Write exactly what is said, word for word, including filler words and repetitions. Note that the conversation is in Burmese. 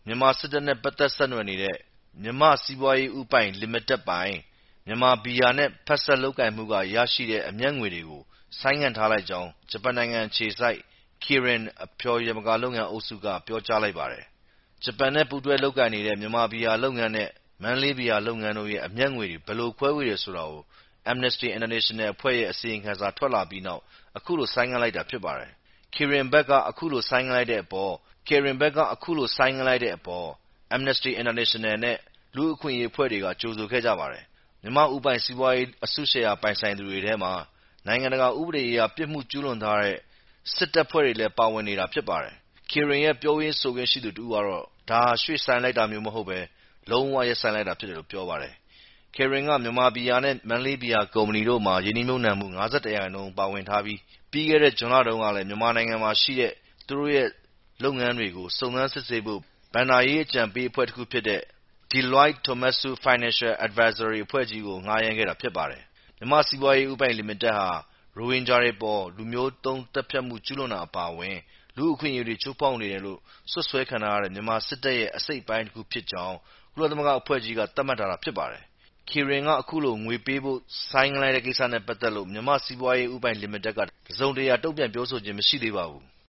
မြန်မာစစ်တပ်နဲ့ပတ်သက်ဆက်နွယ်နေတဲ့မြန်မာ့စီးပွားရေးဦးပိုင်လီမိတက်ပိုင်မြန်မာဘီယာနဲ့ဖက်စပ်လုပ်ကိုင်မှုကရရှိတဲ့အမြတ်ငွေတွေကိုဆိုင်းငံ့ထားလိုက်ကြောင်းဂျပန်နိုင်ငံအခြေစိုက် Kirin အဖျော်ယမကာလုပ်ငန်းအုပ်စုကပြောကြားလိုက်ပါတယ်။ဂျပန်နဲ့ပူးတွဲလုပ်ကိုင်နေတဲ့မြန်မာဘီယာလုပ်ငန်းနဲ့မန္တလေးဘီယာလုပ်ငန်းတို့ရဲ့အမြတ်ငွေတွေဘယ်လိုခွဲဝေတယ်ဆိုတာကို Amnesty International အဖွဲ့ရဲ့အစီရင်ခံစာထွက်လာပြီးနောက်အခုလိုဆိုင်းငံ့လိုက်တာဖြစ်ပါတယ်။ Kirin ဘက်ကအခုလိုဆိုင်းငံ့လိုက်တဲ့အပေါ် Kirin ဘက်ကအခုလိုဆိုင်းငံ့လိုက်တဲ့အပေါ် Amnesty International နဲ့လူ့အခွင့်အရေးအဖွဲ့တွေကကြိုဆိုခဲ့ကြပါတယ်။မြန်မာ့ဦးပိုင်စီးပွားရေးအစုရှယ်ယာပိုင်ဆိုင်သူတွေထဲမှာနိုင်ငံတကာဥပဒေအရပြစ်မှုကျူးလွန်ထားတဲ့စစ်တပ်ဖွဲ့တွေလည်းပါဝင်နေတာဖြစ်ပါတယ်။ Kirin ရဲ့ပြောရေးဆိုခွင့်ရှိသူတဦးကတော့ဒါဟာရွှေ့ဆိုင်းလိုက်တာမျိုးမဟုတ်ဘဲလုံးဝရပ်ဆိုင်းလိုက်တာဖြစ်တယ်လို့ပြောပါတယ်။ Kirin ကမြန်မာဘီယာနဲ့မန္တလေးဘီယာကုမ္ပဏီတို့မှာရင်းနှီးမြှုပ်နှံမှု ၅၁ ရာခိုင်နှုန်းပါဝင်ထားပြီးပြီးခဲ့တဲ့ဇွန်လတုန်းကလည်းမြန်မာနိုင်ငံမှာရှိတဲ့သူတို့ရဲ့လုပ်ငန်းတွေကိုစုံစမ်းစစ်ဆေးဖို့ဘဏ္ဍာရေးအကြံပေးအဖွဲ့တခုဖြစ်တဲ့ Deloitte Tohmatsu Financial Advisory အဖွဲ့ကြီးကိုငှားရမ်းခဲ့တာဖြစ်ပါတယ်။မြန်မာ့စီးပွားရေးဦးပိုင်လီမိတက်ဟာရိုဟင်ဂျာတွေအပေါ်လူမျိုးတုန်းသတ်ဖြတ်မှုကျူးလွန်တာအပါအဝင်လူ့အခွင့်အရေးတွေချိုးဖောက်နေတယ်လို့စွပ်စွဲခံထားရတဲ့မြန်မာစစ်တပ်ရဲ့အစိတ်အပိုင်းတခုဖြစ်ကြောင်းကုလသမဂ္ဂအဖွဲ့ကြီးကသတ်မှတ်ထားတာဖြစ်ပါတယ်။ Kirin ကအခုလိုငွေပေးဖို့ဆိုင်းငံ့လိုက်တဲ့ကိစ္စနဲ့ပတ်သက်လို့မြန်မာ့စီးပွားရေးဦးပိုင်လီမိတက်ကတစုံတရာတုံ့ပြန်ပြောဆိုခြင်းမရှိသေးပါဘူး။